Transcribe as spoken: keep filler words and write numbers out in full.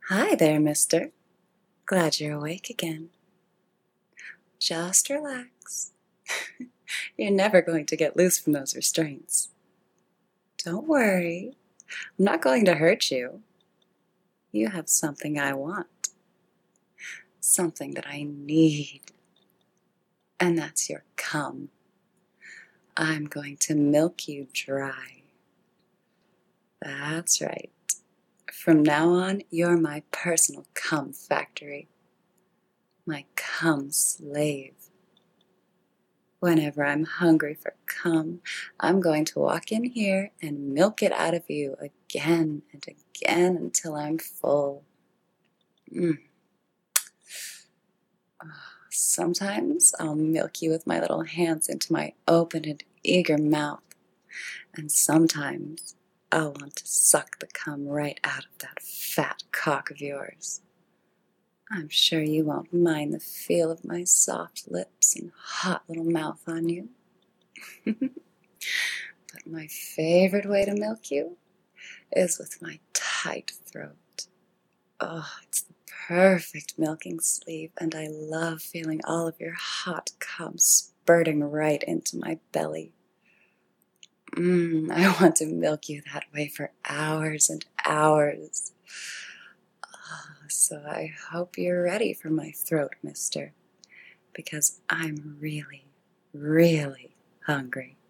Hi there, mister. Glad you're awake again. Just relax. You're never going to get loose from those restraints. Don't worry. I'm not going to hurt you. You have something I want. Something that I need. And that's your cum. I'm going to milk you dry. That's right. From now on, you're my personal cum factory. My cum slave. Whenever I'm hungry for cum, I'm going to walk in here and milk it out of you again and again until I'm full. Mm. Sometimes I'll milk you with my little hands into my open and eager mouth, and sometimes I'll want to suck the cum right out of that fat cock of yours. I'm sure you won't mind the feel of my soft lips and hot little mouth on you. But my favorite way to milk you is with my tight throat. Oh, it's the perfect milking sleeve, and I love feeling all of your hot cum spurting right into my belly. Mmm, I want to milk you that way for hours and hours. Oh, so I hope you're ready for my throat, mister, because I'm really, really hungry.